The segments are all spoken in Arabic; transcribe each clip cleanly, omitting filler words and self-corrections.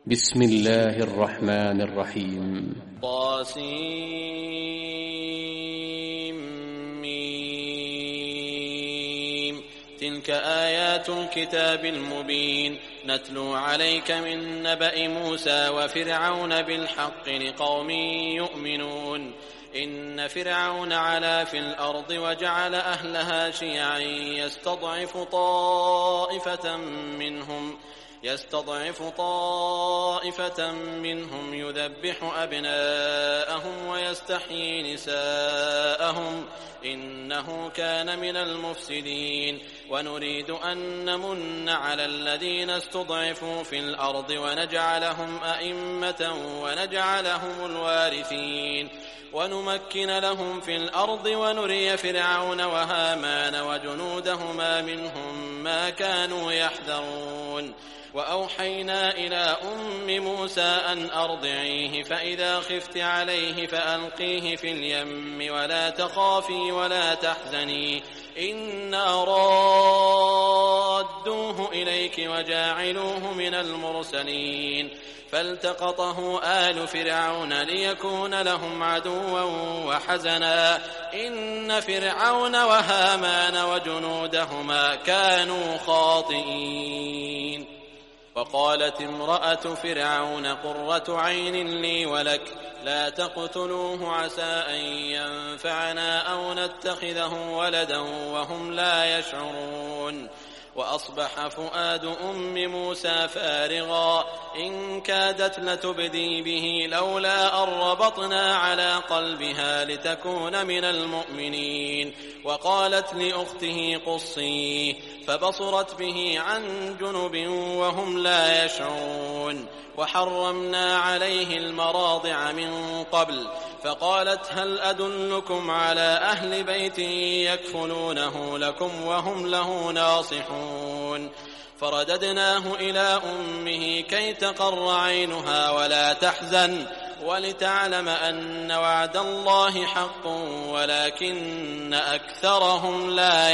بسم الله الرحمن الرحيم. طاسيم. تلك آيات الكتاب المبين نتلو عليك من نبأ موسى وفرعون بالحق لقوم يؤمنون. إن فرعون علا في الأرض وجعل أهلها شيعا يستضعف طائفة منهم يذبح أبناءهم ويستحيي نساءهم إنه كان من المفسدين. ونريد أن نمن على الذين استضعفوا في الأرض ونجعلهم أئمة ونجعلهم الوارثين ونمكن لهم في الأرض ونري فرعون وهامان وجنودهما منهم ما كانوا يحذرون. وأوحينا إلى أم موسى أن أرضعيه فإذا خفت عليه فألقيه في اليم ولا تخافي ولا تحزني إنا رادوه إليك وجاعلوه من المرسلين. فالتقطه آل فرعون ليكون لهم عدوا وحزنا إن فرعون وهامان وجنودهما كانوا خاطئين. وقالت امرأة فرعون قرة عين لي ولك لا تقتلوه عسى أن ينفعنا أو نتخذه ولدا وهم لا يشعرون. وأصبح فؤاد أم موسى فارغا إن كادت لتبدي به لولا أن ربطنا على قلبها لتكون من المؤمنين. وقالت لأخته قصيه فبصرت به عن جنب وهم لا يشعرون. وحرمنا عليه المراضع من قبل فقالت هل أدلكم على أهل بيت يكفلونه لكم وهم له ناصحون. فرددناه إلى أمه كي تقر عينها ولا تحزن ولتعلم أن وعد الله حق ولكن أكثرهم لا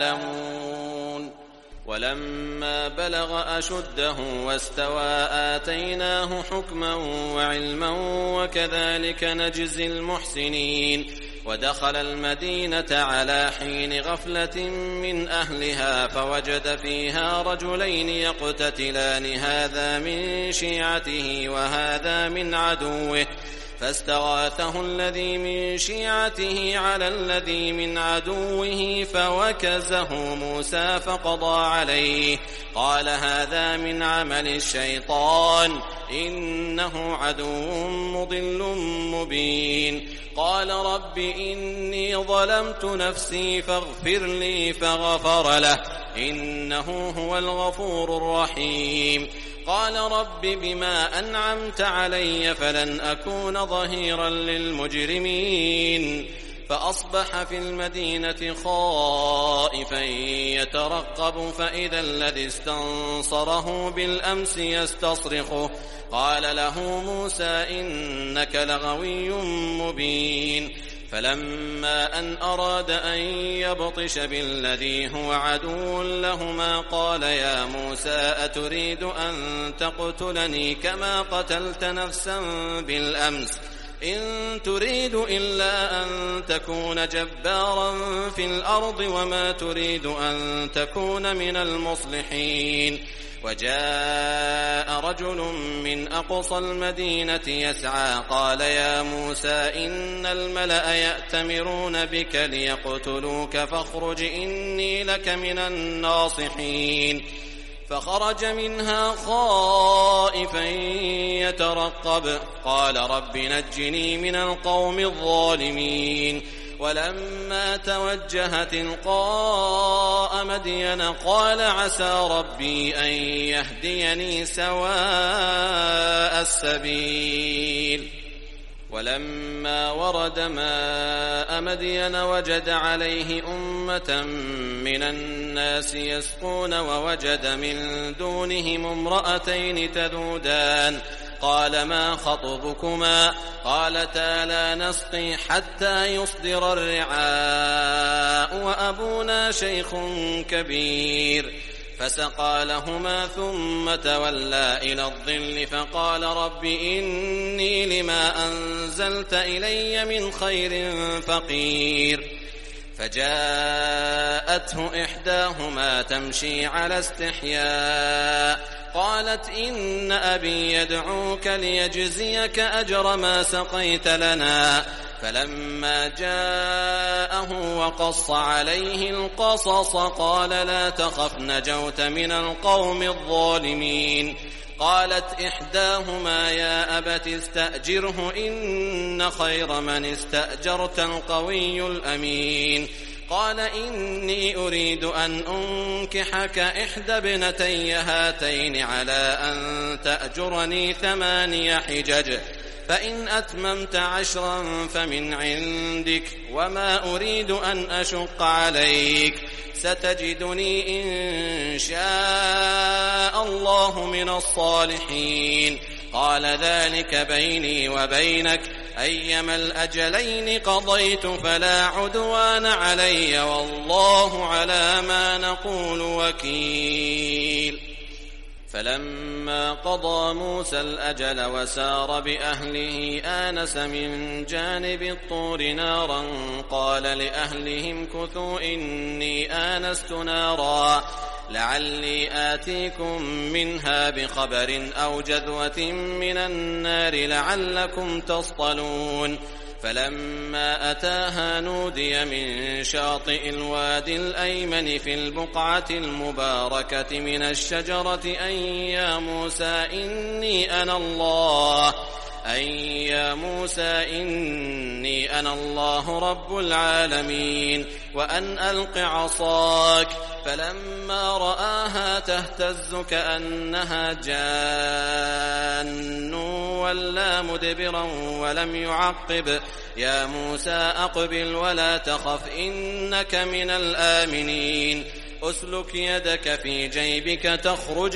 يعلمون. ولما بلغ أشده واستوى آتيناه حكما وعلما وكذلك نجزي المحسنين. ودخل المدينة على حين غفلة من أهلها فوجد فيها رجلين يقتتلان هذا من شيعته وهذا من عدوه فاستغاثه الذي من شيعته على الذي من عدوه فوكزه موسى فقضى عليه قال هذا من عمل الشيطان إنه عدو مضل مبين. قال رب إني ظلمت نفسي فاغفر لي فغفر له إنه هو الغفور الرحيم. قال رب بما أنعمت علي فلن أكون ظهيرا للمجرمين. فأصبح في المدينة خائفا يترقب فإذا الذي استنصره بالأمس يستصرخه قال له موسى إنك لغوي مبين. فلما أن أراد أن يبطش بالذي هو عدو لهما قال يا موسى أتريد أن تقتلني كما قتلت نفسا بالأمس إن تريد إلا أن تكون جبارا في الأرض وما تريد أن تكون من المصلحين. وجاء رجل من أقصى المدينة يسعى قال يا موسى إن الملأ يأتمرون بك ليقتلوك فاخرج إني لك من الناصحين. فخرج منها خائفا يترقب قال رب نجني من القوم الظالمين. ولما توجه تلقاء مدين قال عسى ربي أن يهديني سواء السبيل. ولما ورد ماء مدين وجد عليه أمة من الناس يسقون ووجد من دونهم امرأتين تذودان قال ما خطبكما قالتا لا نسقي حتى يصدر الرعاء وأبونا شيخ كبير. فسقى لهما ثم تولى إلى الظل فقال رب إني لما أنزلت إلي من خير فقير. فجاءته إحداهما تمشي على استحياء قالت إن أبي يدعوك ليجزيك أجر ما سقيت لنا. فلما جاءه وقص عليه القصص قال لا تخف نجوت من القوم الظالمين. قالت إحداهما يا أبت استأجره إن خير من استأجرت القوي الأمين. قال إني أريد أن أنكحك إحدى ابنتي هاتين على أن تأجرني 8 حجج فإن أتممت 10 فمن عندك وما أريد أن أشق عليك ستجدني إن شاء الله من الصالحين. قال ذلك بيني وبينك أيما الأجلين قضيت فلا عدوان علي والله على ما نقول وكيل. فلما قضى موسى الأجل وسار بأهله آنس من جانب الطور نارا قال لأهلهم كثوا إني آنست نارا لعلي آتيكم منها بخبر أو جذوة من النار لعلكم تصطلون. فلما أتاها نودي من شاطئ الوادي الأيمن في البقعة المباركة من الشجرة أن يا موسى إني أنا الله رب العالمين وأن ألق عصاك. فلما رآها تهتز كأنها جان ولا مدبرا ولم يعقب يا موسى أقبل ولا تخف إنك من الآمنين. أسلك يدك في جيبك تخرج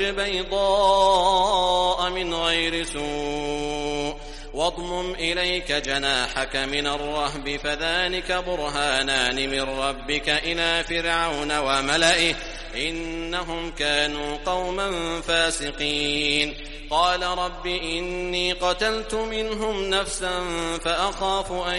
بيضاء من غير سوء واضمم إليك جناحك من الرهب فذلك برهانان من ربك إلى فرعون وملئه إنهم كانوا قوما فاسقين. قال رب إني قتلت منهم نفسا فأخاف أن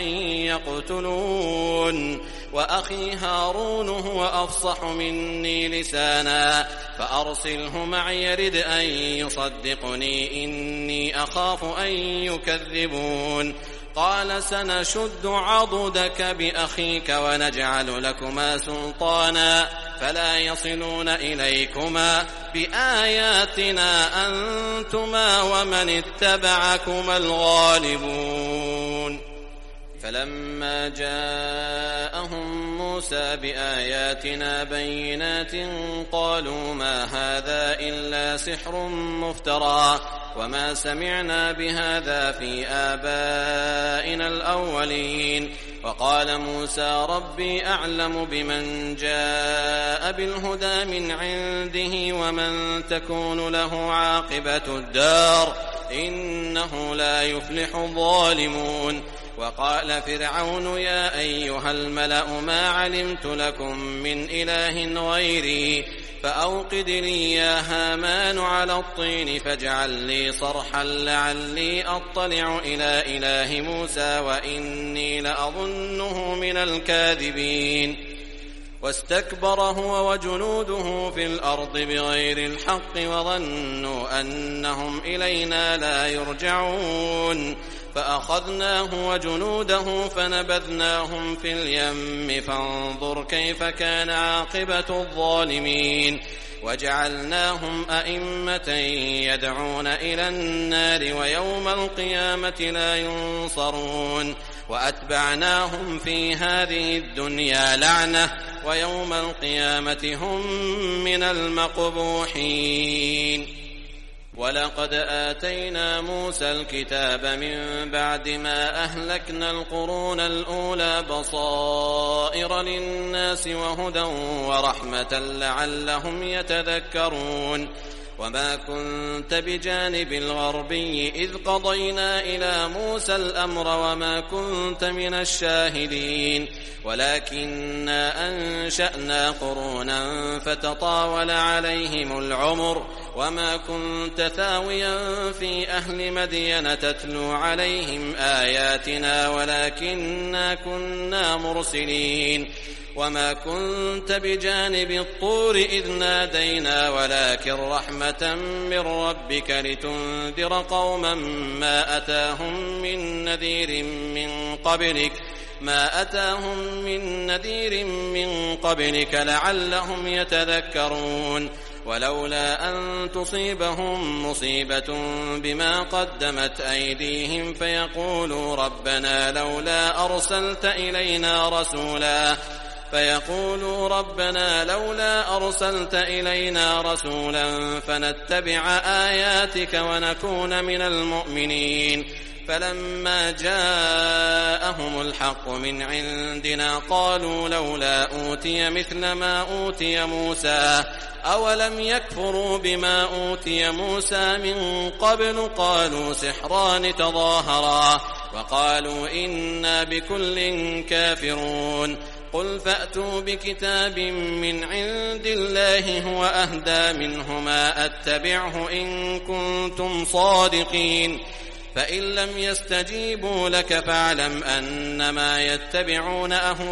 يقتلون وأخي هارون هو أفصح مني لسانا فأرسله معي يرد أن يصدقني إني أخاف أن يكذبون. قال سنشد عضدك بأخيك ونجعل لكما سلطانا فلا يصلون إليكما بآياتنا أنتما ومن اتبعكما الغالبون. فلما جاءهم موسى بآياتنا بينات قالوا ما هذا إلا سحر مفترى وما سمعنا بهذا في آبائنا الأولين. وقال موسى ربي أعلم بمن جاء بالهدى من عنده ومن تكون له عاقبة الدار إنه لا يفلح الظالمون. وقال فرعون يا أيها الملأ ما علمت لكم من إله غيري فأوقد لي يا هامان على الطين فاجعل لي صرحا لعلي أطلع إلى إله موسى وإني لأظنه من الكاذبين. واستكبر هو وجنوده في الأرض بغير الحق وظنوا أنهم إلينا لا يرجعون. فأخذناه وجنوده فنبذناهم في اليم فانظر كيف كان عاقبة الظالمين. وجعلناهم أئمة يدعون إلى النار ويوم القيامة لا ينصرون. وأتبعناهم في هذه الدنيا لعنة ويوم القيامة هم من المقبوحين. ولقد آتينا موسى الكتاب من بعد ما أهلكنا القرون الأولى بصائر للناس وهدى ورحمة لعلهم يتذكرون. وما كنت بجانب الغربي إذ قضينا إلى موسى الأمر وما كنت من الشاهدين ولكننا أنشأنا قرونا فتطاول عليهم العمر وما كنت ثاويا في أهل مدين تتلو عليهم آياتنا ولكننا كنا مرسلين وما كنت بجانب الطور إذ نادينا ولكن رحمة من ربك لتنذر قوما ما أتاهم من نذير من قبلك لعلهم يتذكرون ولولا أن تصيبهم مصيبة بما قدمت أيديهم فيقولوا ربنا لولا أرسلت إلينا رسولا فنتبع آياتك ونكون من المؤمنين فلما جاءهم الحق من عندنا قالوا لولا أوتي مثل ما أوتي موسى أولم يكفروا بما أوتي موسى من قبل قالوا سحران تظاهرا وقالوا إنا بكل كافرون قل فأتوا بكتاب من عند الله هو أهدى منهما أتبعه إن كنتم صادقين فإن لم يستجيبوا لك فاعلم أنما يتبعون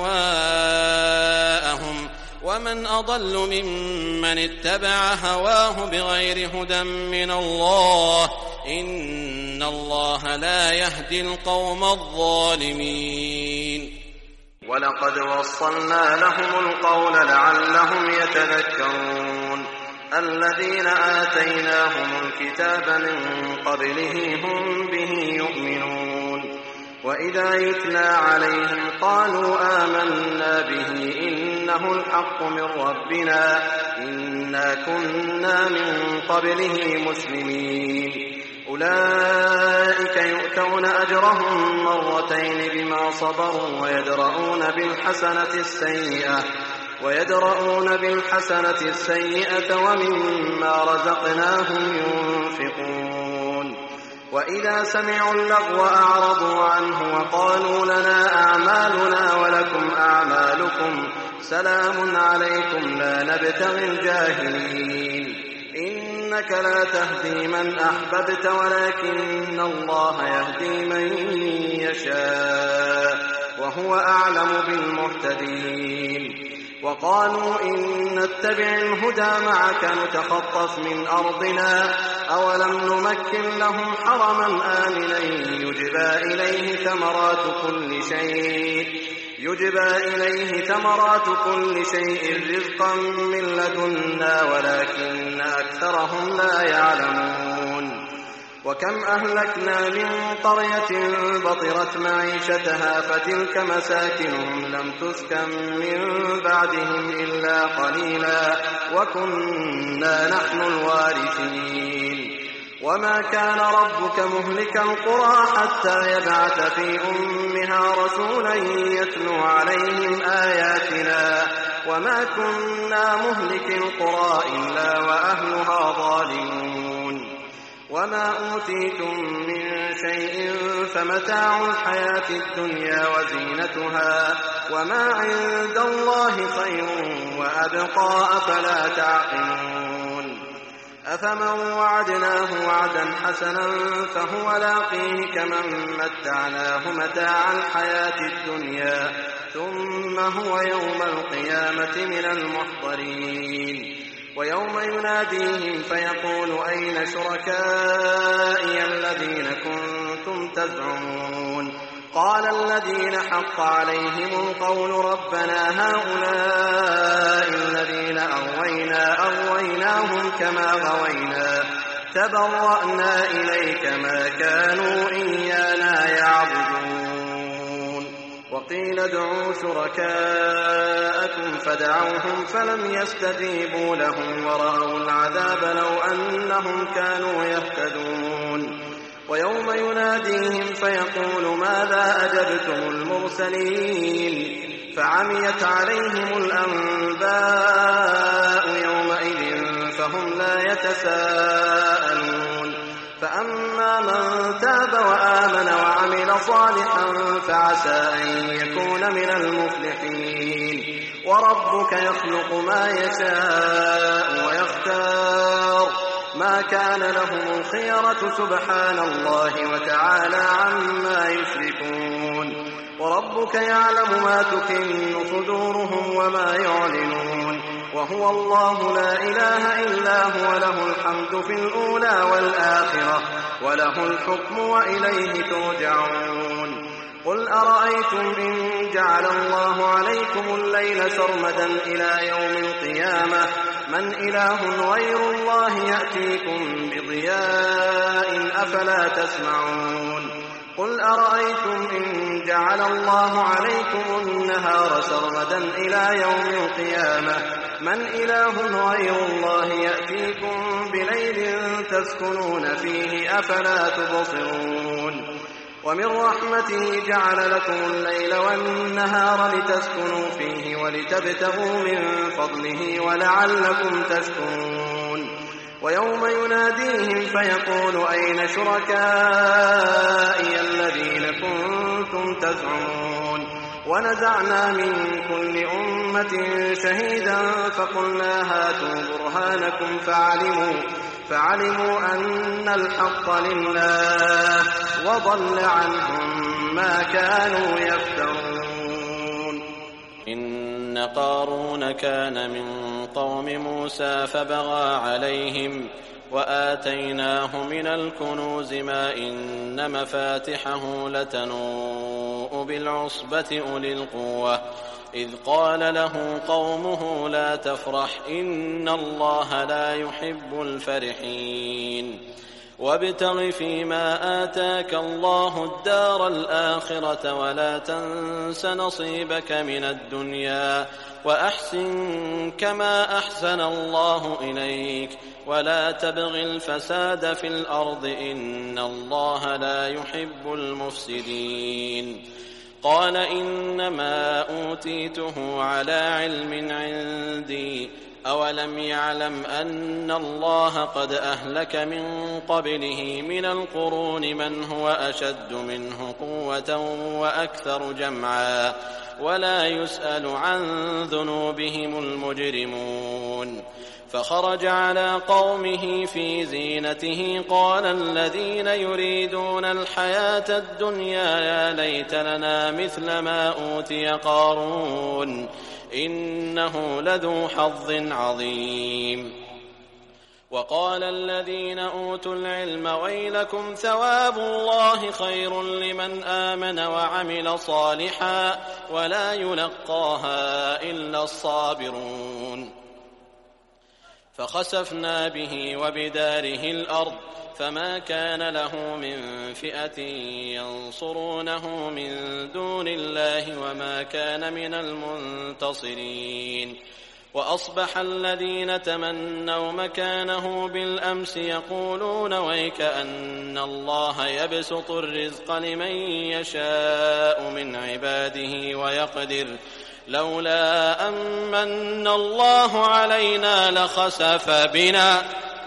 أهواءهم ومن أضل ممن اتبع هواه بغير هدى من الله إن الله لا يهدي القوم الظالمين ولقد وصلنا لهم القول لعلهم يتذكرون الذين آتيناهم الكتاب من قبله هم به يؤمنون وإذا يتلى عليهم قالوا آمنا به إنه الحق من ربنا إنا كنا من قبله مسلمين أولئك يؤتون أجرهم مرتين بما صبروا ويدرؤون بالحسنة السيئة ومما رزقناهم ينفقون وإذا سمعوا اللغو أعرضوا عنه وقالوا لنا أعمالنا ولكم أعمالكم سلام عليكم لا نبتغي الجاهلين إنك لا تهدي من أحببت ولكن الله يهدي من يشاء وهو أعلم بالمهتدين وقالوا إن نتبع الهدى معك نتخطف من أرضنا أولم نمكن لهم حرما آمنا يجبى إليه ثمرات كل شيء رزقا من لدنا ولكن أكثرهم لا يعلمون وكم أهلكنا من قرية بطرت معيشتها فتلك مساكنهم لم تسكن من بعدهم إلا قليلا وكنا نحن الوارثين وما كان ربك مهلك القرى حتى يبعث في أمها رسولا يتلو عليهم آياتنا وما كنا مهلك القرى إلا وأهلها ظالمون وما أوتيتم من شيء فمتاع الحياة الدنيا وزينتها وما عند الله خير وأبقى أفلا تعقلون أفمن وعدناه وعدا حسنا فهو لاقيه كمن متعناه متاع الحياة الدنيا ثم هو يوم القيامة من المحضرين ويوم يناديهم فيقول أين شركائي الذين كنتم تزعمون قال الذين حق عليهم القول ربنا هؤلاء الذين أغويناهم كما غوينا تبرأنا إليك ما كانوا إيانا يعبدون وقيل ادعوا شركاءكم فدعوهم فلم يستجيبوا لهم ورأوا العذاب لو أنهم كانوا يهتدون ويوم يناديهم فيقول ماذا أجبتم المرسلين فعميت عليهم الأنباء يومئذ فهم لا يتساءلون فأما من تاب وآمن وعمل صالحا فعسى أن يكون من المفلحين وربك يخلق ما يشاء ويختار ما كان لهم الخيرة سبحان الله وتعالى عما يشركون وربك يعلم ما تكن صدورهم وما يعلنون وهو الله لا إله إلا هو له الحمد في الأولى والآخرة وله الحكم وإليه ترجعون قل أرأيتم إن جعل الله عليكم الليل سرمدا إلى يوم القيامة من إله غير الله يأتيكم بضياء أفلا تسمعون قل أرأيتم إن جعل الله عليكم النهار سرمدا إلى يوم القيامة من إله غير الله يأتيكم بليل تسكنون فيه أفلا تبصرون ومن رحمته جعل لكم الليل والنهار لتسكنوا فيه ولتبتغوا من فضله ولعلكم تشكرون ويوم يناديهم فيقول أين شركائي الذين كنتم تزعمون ونزعنا من كل أمة شهيدا فقلنا هاتوا برهانكم فعلموا أن الحق لله وضل عنهم ما كانوا يفترون إن قارون كان من قوم موسى فبغى عليهم وآتيناه من الكنوز ما إن مفاتحه لتنوء بالعصبة أولي القوة إذ قال له قومه لا تفرح إن الله لا يحب الفرحين وابتغ فيما آتاك الله الدار الآخرة ولا تنس نصيبك من الدنيا وأحسن كما أحسن الله إليك ولا تبغ الفساد في الأرض إن الله لا يحب المفسدين قال إنما أوتيته على علم عندي أولم يعلم أن الله قد أهلك من قبله من القرون من هو أشد منه قوة وأكثر جمعا ولا يسأل عن ذنوبهم المجرمون فخرج على قومه في زينته قال الذين يريدون الحياة الدنيا يا ليت لنا مثل ما أوتي قارون إنه لذو حظ عظيم وقال الذين أوتوا العلم ويلكم ثواب الله خير لمن آمن وعمل صالحا ولا يلقاها إلا الصابرون فخسفنا به وبداره الأرض فما كان له من فئة ينصرونه من دون الله وما كان من المنتصرين وأصبح الذين تمنوا مكانه بالأمس يقولون ويكأن الله يبسط الرزق لمن يشاء من عباده ويقدر لولا أمن الله علينا لخسف بنا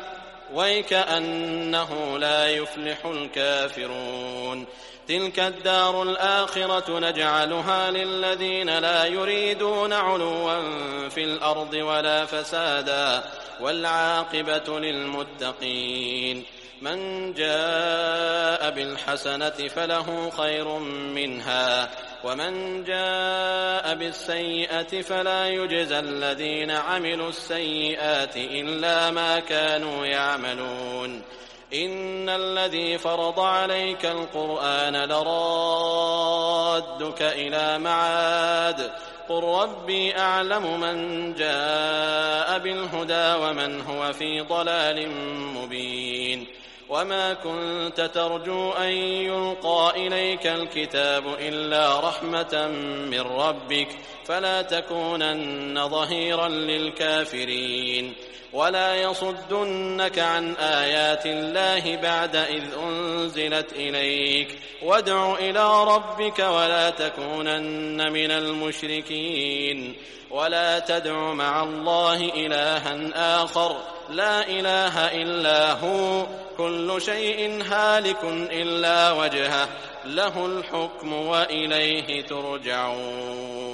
ويكأنه لا يفلح الكافرون تلك الدار الآخرة نجعلها للذين لا يريدون علوا في الأرض ولا فسادا والعاقبة للمتقين من جاء بالحسنة فله خير منها ومن جاء بالسيئة فلا يجزى الذين عملوا السيئات إلا ما كانوا يعملون إن الذي فرض عليك القرآن لرادك إلى معاد قل ربي أعلم من جاء بالهدى ومن هو في ضلال مبين وما كنت ترجو أن يلقى إليك الكتاب إلا رحمة من ربك فلا تكونن ظهيرا للكافرين ولا يصدنك عن آيات الله بعد إذ أنزلت إليك وادع إلى ربك ولا تكونن من المشركين ولا تدع مع الله إلها آخر لا إله إلا هو كل شيء هالك إلا وجهه له الحكم وإليه ترجعون.